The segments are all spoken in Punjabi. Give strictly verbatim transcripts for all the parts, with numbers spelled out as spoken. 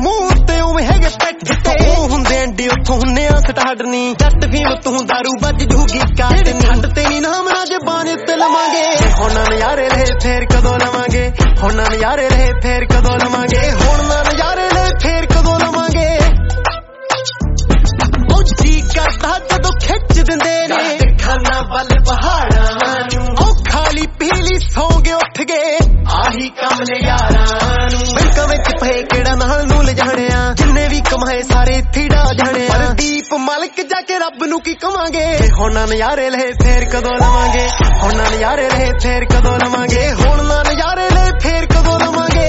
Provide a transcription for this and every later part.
ਮੂੰਹ ਤੇ ਉਵੇਂ ਹੈਗੇ ਪੈਟ ਤੇ ਉਹ ਹੁੰਦੇ ਐਂਡੀ ਉੱਥੋਂ ਹੁੰਨੇ ਆ ਸਟਾਰਟ ਨੀ ਜੱਟ ਫੀਮ ਤੂੰ ਦਾਰੂ ਵੱਜ ਜੂਗੀ ਕਾਟ ਨੀ ਛੱਡ ਤੇ ਨੀ ਨਾਮ ਨਾ ਜ਼ਬਾਨ ਉੱਤੇ ਲਵਾਂਗੇ ਹੁਣ ਨਾ ਨਜ਼ਾਰੇ ਰਹੇ ਫੇਰ ਕਦੋਂ ਲਵਾਂਗੇ ਹੁਣ ਨਾ ਨਜ਼ਾਰੇ ਰਹੇ ਫੇਰ ਕਦੋਂ ਲਵਾਂਗੇ ਹੁਣ ਨਾ ਨਜ਼ਾਰੇ ਰਹੇ ਫੇਰ ਕਦੋਂ ਲਵਾਂਗੇ ਉਹ ਜੀ ਕਰਦਾ ਜਦੋਂ ਖਿੱਚ ਦਿੰਦੇ ਨੇ ਖਾਨਾ ਵੱਲ ਪਹਾੜਾਂ ਨੂੰ ਉਹ ਖਾਲੀ ਪੀਲੀ ਸੌਂਗੇ ਉੱਠ ਗਏ ਆਹੀ ਕੰਮ ਨੇ ਯਾਰਾਂ ਨੂੰ ਬੈਂਕਾਂ ਵਿੱਚ ਪਏ ਕਿਹੜਾ ਨਾਲ ਨੂੰ ਲਿਜਾਣਿਆ ਜਿੰਨੇ ਵੀ ਕਮਾਏ ਸਾਰੇ ਇੱਥੇ ਡਾ ਜਾਣੇ ਪਰ ਦੀਪ ਮਾਲਕ ਜਾ ਕੇ ਰੱਬ ਨੂੰ ਕੀ ਕਵਾਂਗੇ ਹੁਣ ਨਾ ਨਜ਼ਾਰੇ ਲਏ ਫੇਰ ਕਦੋਂ ਲਵਾਂਗੇ ਹੁਣ ਨਾ ਨਜ਼ਾਰੇ ਲਏ ਫੇਰ ਕਦੋਂ ਲਵਾਂਗੇ ਹੁਣ ਨਾ ਨਜ਼ਾਰੇ ਲਏ ਫੇਰ ਕਦੋਂ ਲਵਾਂਗੇ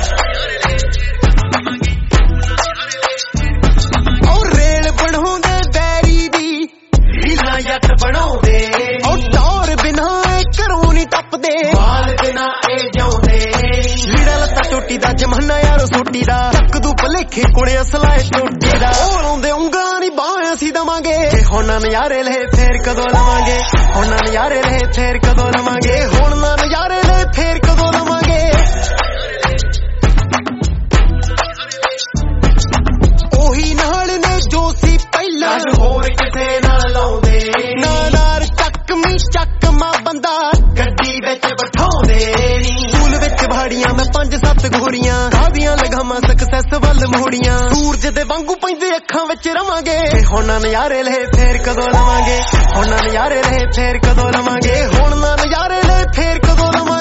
ਉਹ ਰੇਲ ਬਣਾਉਂਦੇ ਬੈਰੀ ਦੀ ਹੀਲਾ ਜੱਟ ਬਣਾਉਂਦੇ ਉਹ ਟੌਰ ਬਿਨਾ ਘਰੋਂ ਨੀ ਟੱਪਦੇ ਮਾਲ ਬਿਨਾ ਇਹ ਜਾਉਂਦੇ ਲੀੜਾ ਲੱਤਾ ਚੋਟੀ ਦਾ ਜਮਾਨਾ ਯਾਰੋ ਸੋਟੀ ਦਾ ਚੱਕ ਦੂ ਭਲੇਖੇ ਕੋਲੇ ਅਸਲਾਏ ਟੋਟੀ ਦਾ ਉਹ ਲਾਉਂਦੇ ਉਂਗਲਾਂ ਨੀ ਬਾਹਾਂ ਅਸੀਂ ਦਵਾਂਗੇ ਹੁਣ ਨਾ ਨਜ਼ਾਰੇ ਲਏ ਫੇਰ ਕਦੋਂ ਲਵਾਂਗੇ ਹੁਣ ਨਾ ਨਜ਼ਾਰੇ ਲਏ ਫੇਰ ਕਦੋਂ ਲਵਾਂਗੇ ਹੁਣ ਨਾ ਨਜ਼ਾਰੇ ਲਏ ਫੇਰ ਕਦੋਂ ਲਵਾਂਗੇ ਉਹੀ ਨਾਲ ਨੇ ਜੋ ਸੀ ਪਹਿਲਾਂ ਹੋਰ ਕਿਸੇ ਨਾਲ ਲਾਉਂਦੇ ਨਾ ਨਾਰ ਚੱਕਮੀ ਚੱਕਮਾ ਬੰਦਾ ਗੱਡੀ ਵਿੱਚ ਬਿਠਾਉਂਦੇ ਨੀ ਸਕੂਲ ਵਿੱਚ ਬਾੜੀਆਂ ਮੈਂ ਪੰਜ ਸੱਤ ਗੋਰੀਆਂ ਕਾਹਦੀਆਂ ਲਗਾਵਾਂ ਸਕਸੈਸ ਵੱਲ ਮੋੜੀਆਂ ਸੂਰਜ ਦੇ ਵਾਂਗੂ ਪੈਂਦੇ ਅੱਖਾਂ ਵਿੱਚ ਰਵਾਂਗੇ ਹੁਣ ਨਾ ਨਜ਼ਾਰੇ ਲਏ ਫੇਰ ਕਦੋਂ ਲਵਾਂਗੇ ਹੁਣ ਨਾ ਨਜ਼ਾਰੇ ਲਏ ਫੇਰ ਕਦੋਂ ਲਵਾਂਗੇ ਹੁਣ ਨਾ ਨਜ਼ਾਰੇ ਲਏ ਫੇਰ ਕਦੋਂ ਲਵਾਂਗੇ